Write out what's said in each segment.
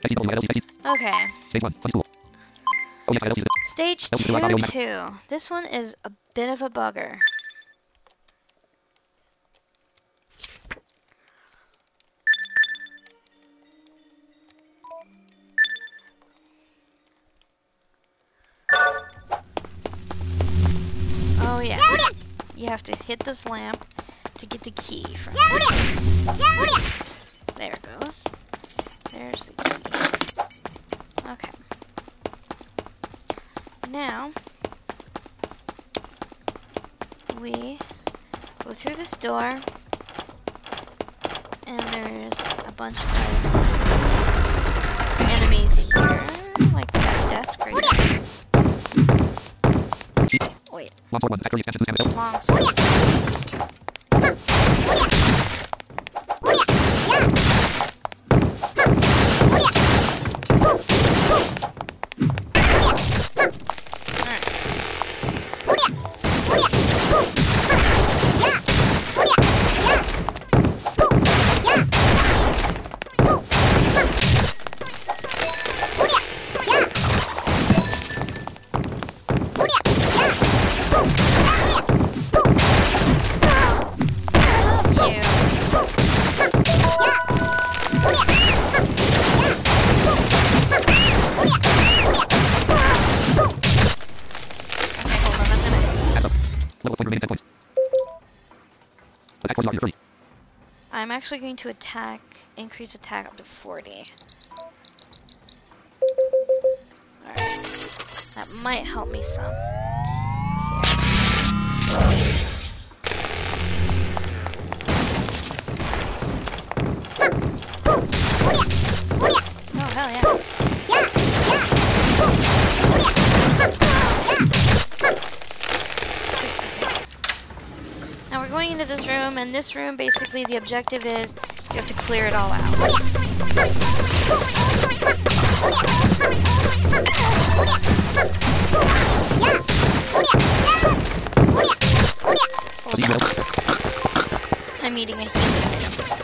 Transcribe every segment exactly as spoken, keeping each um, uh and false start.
Okay. Stage one. Funny school. Oh yes, I don't use it. Stage Nope, two, right audio map. two. This one is a bit of a bugger. Oh yeah. You have to hit this lamp to get the key from it. There it goes. There's the key. Okay. Now, we go through this door, and there's a bunch of enemies here, like that desk right here. Wait. Long sword one. Factory extension to San Long sword. I'm actually going to attack, increase attack up to forty. Alright. That might help me some. Oh, hell yeah. Now we're going into this room, and this room, basically, the objective is you have to clear it all out. I'm eating a healing item.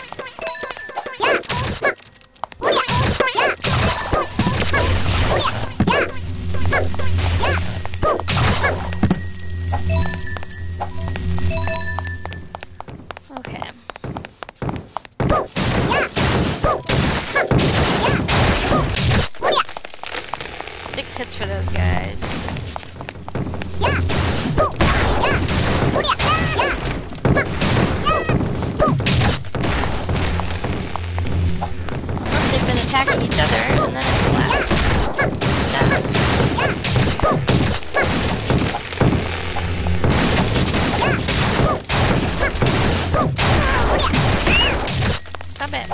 Okay. Six hits for those guys. Unless they've been attacking each other, and then it's last. Stop it.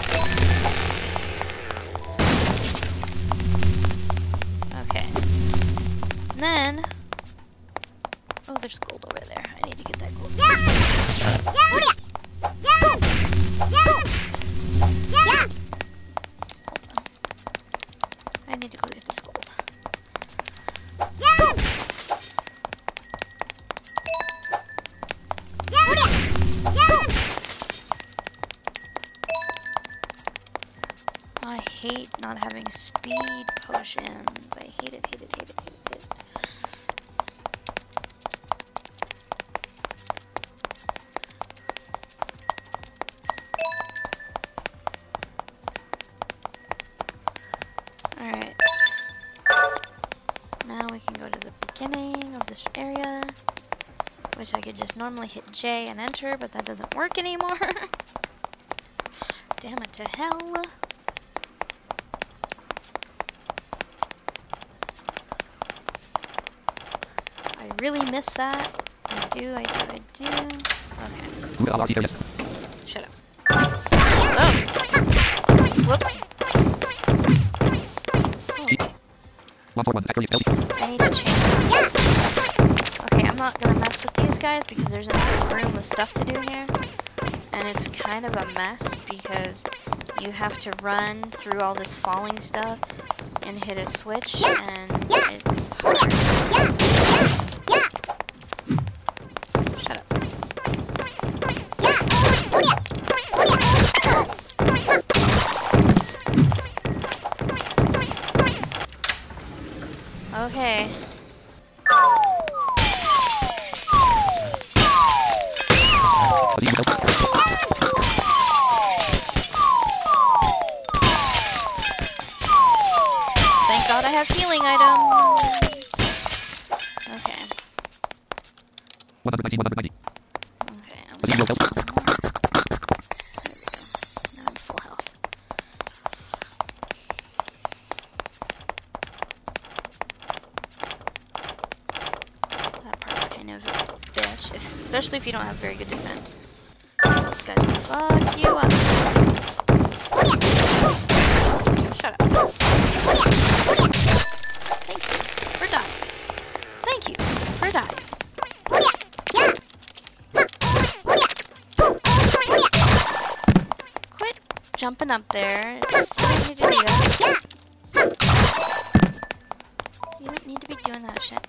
Okay. And then... Oh, there's gold over there. I need to get that gold. I need to go get this gold. I hate not having speed potions. I hate it, hate it, hate it, hate it, hate it. Alright. Now we can go to the beginning of this area, which I could just normally hit J and enter, but that doesn't work anymore. Damn it to hell. I really miss that. I do, I do, I do. Okay. Shut up. Oh! Whoops. Oh. I need to change that. Okay, I'm not gonna mess with these guys because there's another room with stuff to do here. And it's kind of a mess because you have to run through all this falling stuff and hit a switch, and it's hard. Shut up. Okay. Thank God I have healing items. Okay. one nineteen, one ninety. Okay. I'm gonna do one more. Now I'm full health. That part's kind of a bitch, if, especially if you don't have very good defense. Those guys will fuck you up. Shut up. Thank you for dying. Thank you for dying. Quit jumping up there. It's silly to do that. You don't need to be doing that shit.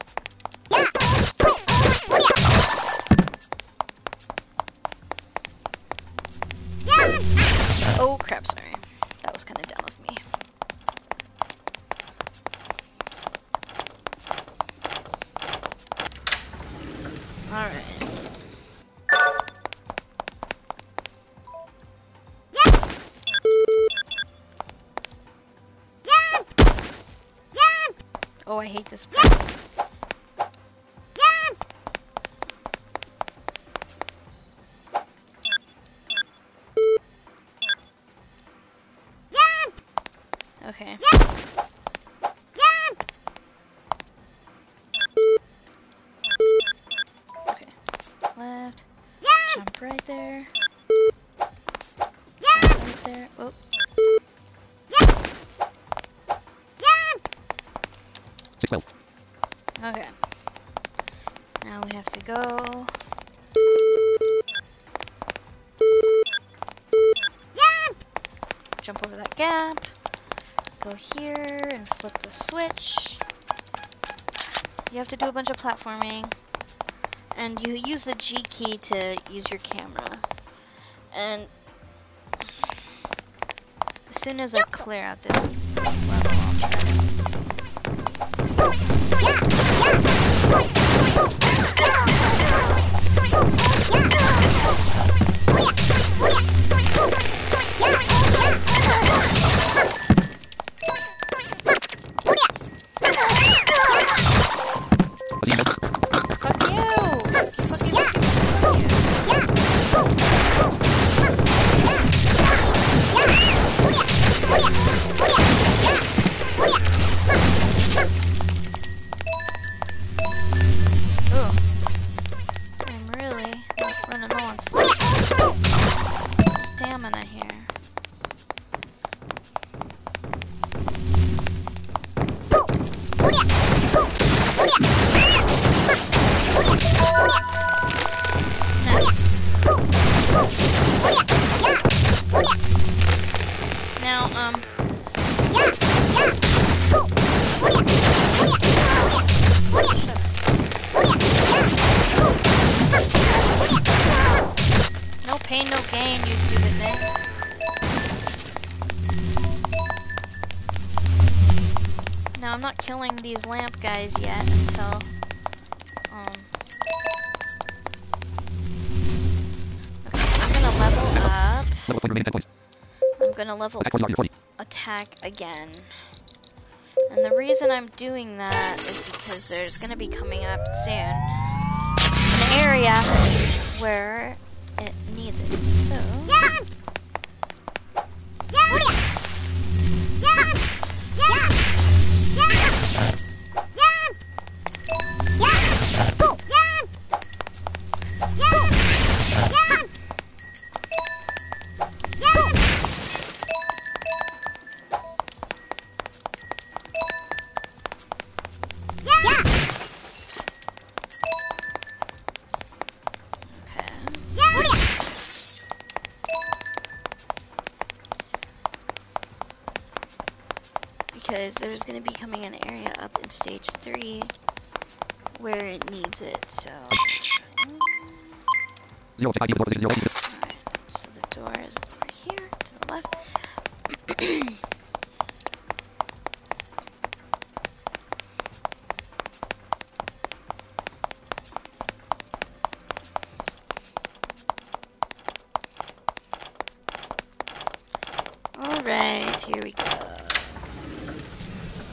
Oh crap, sorry. That was kind of dumb of me. Alright. Oh, I hate this part. Okay. Okay. Left. Jump right there. Right there. Oh. six twelve. Okay. Now we have to go. Jump over that gap. Go here and flip the switch. You have to do a bunch of platforming. And you use the G key to use your camera. And as soon as I clear out this level, I'll try it. Fuck you! Fuck you, fuck you, fuck you. Ooh. I'm really running low on stamina here. Nice. Now, um... no pain, no gain, you stupid thing. Now, I'm not killing these lamp guys yet until... Um... Okay, I'm gonna level up. Level point remaining ten points. I'm gonna level Attack forty, forty. attack again. And the reason I'm doing that is because there's gonna be coming up soon an area where it needs it. So because there's going to be coming an area up in stage three where it needs it, so... Zero, five, zero, zero, zero, zero. Alright, so the door is over here, to the left. Alright, here we go.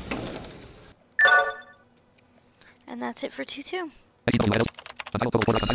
And that's it for two two. nineteen W items. Untitled total four. Untitled